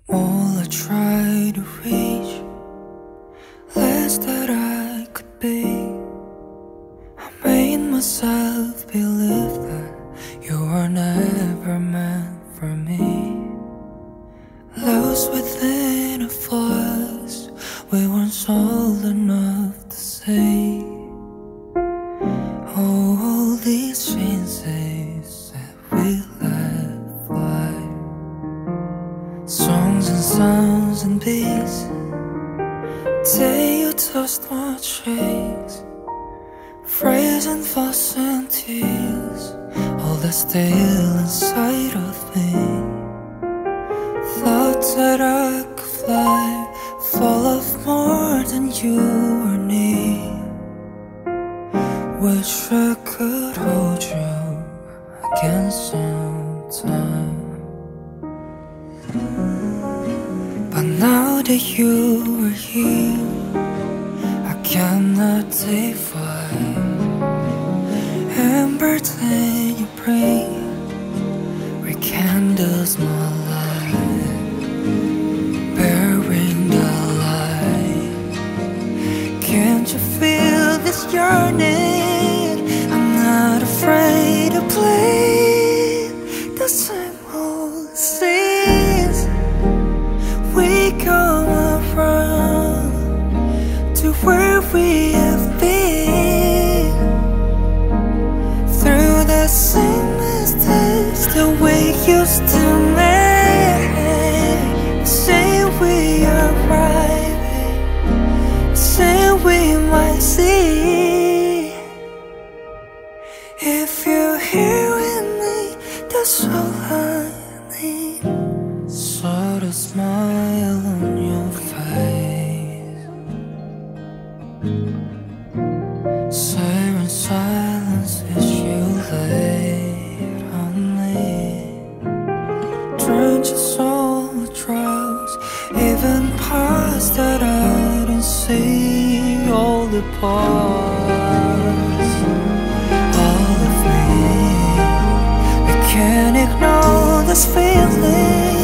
All I try to reach, less that I could be. I made myself believe that you were never meant for me. Lost within a voice we weren't old enough to say. Oh, all these chances that we let fly, songs and sounds and beats, till you touched my cheeks, phrase and fuss and tears, all that's still inside of me. Thought that I could fly, fall off more than you or need. Wish I could hold you again sometime. But now that you are here, I cannot divide. Amber in your brain rekindles my life, bearing the light. Can't you feel this yearning? I'm not afraid to play the same old scenes. We come around to where we have been, through the same mistakes that we used to make. Say we are right, say we might see. If you're here with me, that's all I need. Saw the smile on your face, siren silence as you laid on me. Drenched your soul with drugs, even past that I didn't see. All the parts, all of me, we can't ignore this feeling.